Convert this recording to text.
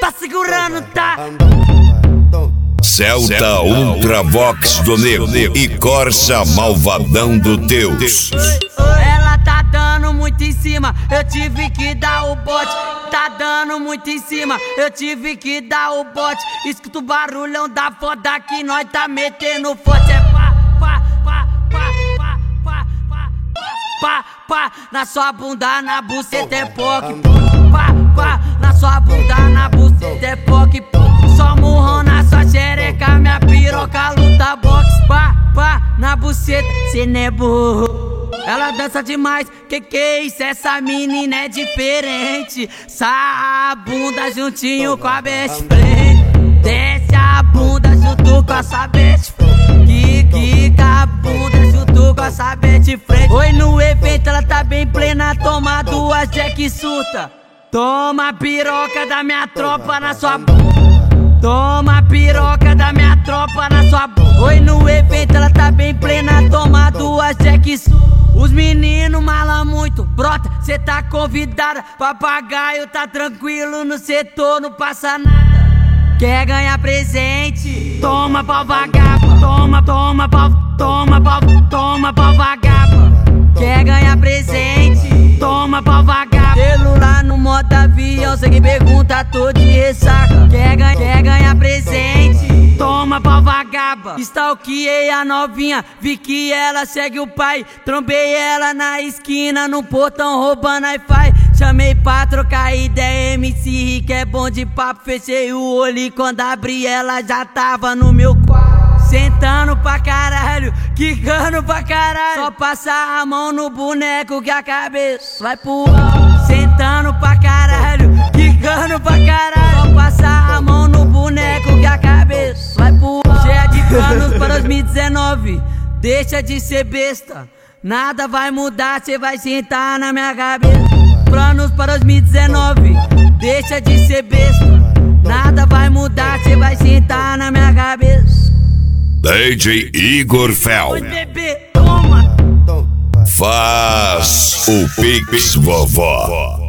tá segurando, tá? Celta Ultravox do Nego e Corsa Malvadão do Deus. Ela tá dando muito em cima, eu tive que dar o bote. Tá dando muito em cima, eu tive que dar o bote. Escuta o barulhão da foda que nós tá metendo forte. É pá, pá, pá, pá, pá, pá, pá, pá, pá, na sua bunda, na buceta é POC. Pá, pá, na sua bunda, na buceta é POC. Só murrão na sua xereca, minha piroca luta boxe. Pá, pá, na buceta, cê não é burro. Ela dança demais, que é isso? Essa menina é diferente. Sarra a bunda juntinho com a best friend. Desce a bunda junto com essa best friend. Quica a bunda junto com essa best friend. Oi, no evento ela tá bem plena. Toma duas Jack surta. Toma a piroca da minha tropa na sua bunda. Toma a piroca da minha tropa na sua bunda. Oi, no evento ela tá bem plena. Toma duas Jack surta. Os meninos malam muito, brota, cê tá convidada. Papagaio tá tranquilo no setor, não passa nada. Quer ganhar presente? Toma pau vagaba. Toma, toma pau, toma pau, toma pau vagaba. Quer ganhar presente? Toma pau vagaba. Celular no modo avião, cê que pergunta, tô de ressaca. Quer ganhar presente? Toma pau vagaba. Stalkeei a novinha, vi que ela segue o pai. Trombei ela na esquina, no portão roubando Wi-Fi. Chamei pra trocar ideia, MC Rick é bom de papo. Fechei o olho e quando abri ela já tava no meu quarto. Sentando pra caralho, quicando pra caralho. Só passar a mão no boneco que a cabeça vai pro alto. Sentando pra caralho, quicando pra caralho. Só passar a mão no boneco que a cabeça vai pro alto. Cheia de planos para 2019, deixa de ser besta. Nada vai mudar, cê vai sentar na minha cabeça. Planos para 2019, deixa de ser besta. Nada vai mudar, cê vai sentar na minha cabeça. DJ Igor Fel. Oi, bebê, toma. Faz o Pix, vovó.